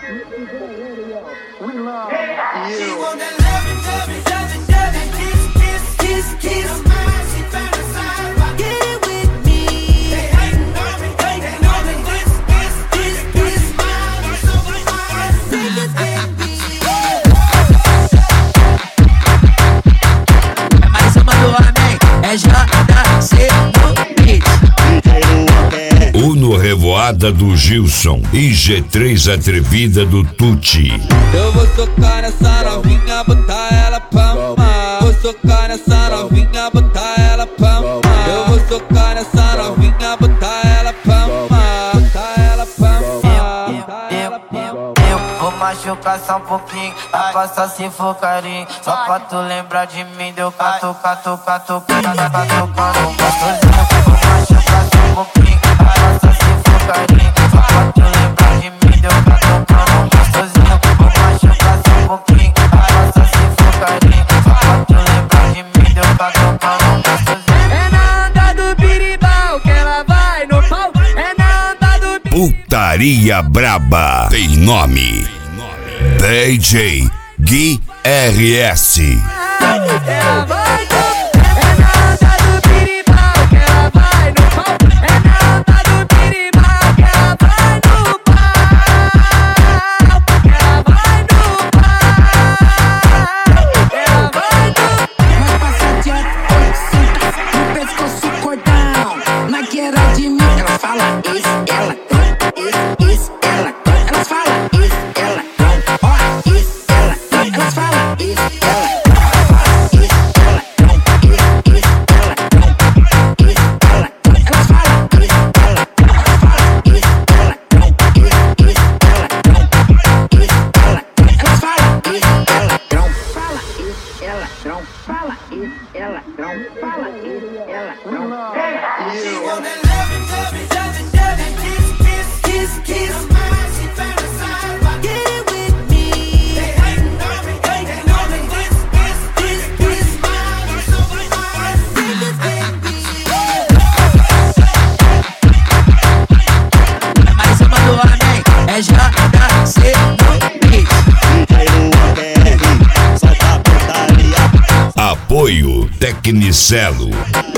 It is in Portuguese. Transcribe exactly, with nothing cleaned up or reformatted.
Uno Revoada do Gilson e G três Atrevida do Tuti. Eu vou socar nessa novinha, botar ela pra mamar. Vou socar nessa novinha, botar ela pra mamar. Eu vou socar nessa novinha, botar ela pra mamar. Botar ela pra mamar. Eu vou machucar só um pouquinho, vai passar se for carinho. Só pra tu lembrar de mim, deu catu, catu, catu, catu, catu, catu. Vou machucar só um pouquinho, vai passar se for carinho. Só pra tu lembrar de mim, deu catu, catu, gostosinho. Vou machucar só um pouquinho, vai passar se for carinho. Só pra tu lembrar de mim, deu catu, catu, gostosinho. É na onda do birimbau que ela vai no pau. É na onda do Putaria Braba tem nome: D J Gui R S. ela vai no. É na onda do birimbau que ela vai no pau. É na onda do birimbau que ela vai no pau. Ela vai no pau. Ela vai no. Mas passa adiante, senta no pescoço cordão. Na guerra de mim, ela fala isso, ela tem, isso, isso, ela tem. Elas falam isso, ela tem, ó, isso, ela tem. Elas falam isso, ela tem. Fala isso, ela não fala isso, ela não fala isso. Mais uma do homem, é J C no beat. Apoio Tecnicelo.